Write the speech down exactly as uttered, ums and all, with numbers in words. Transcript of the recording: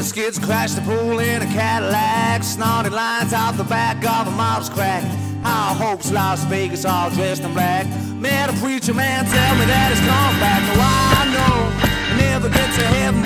the skids, crashed the pool in a Cadillac. Snorted lines out the back of a mouse crack. Our hopes, Las Vegas, all dressed in black. Met a preacher man, tell me that he's come back. Now I know I never get to heaven,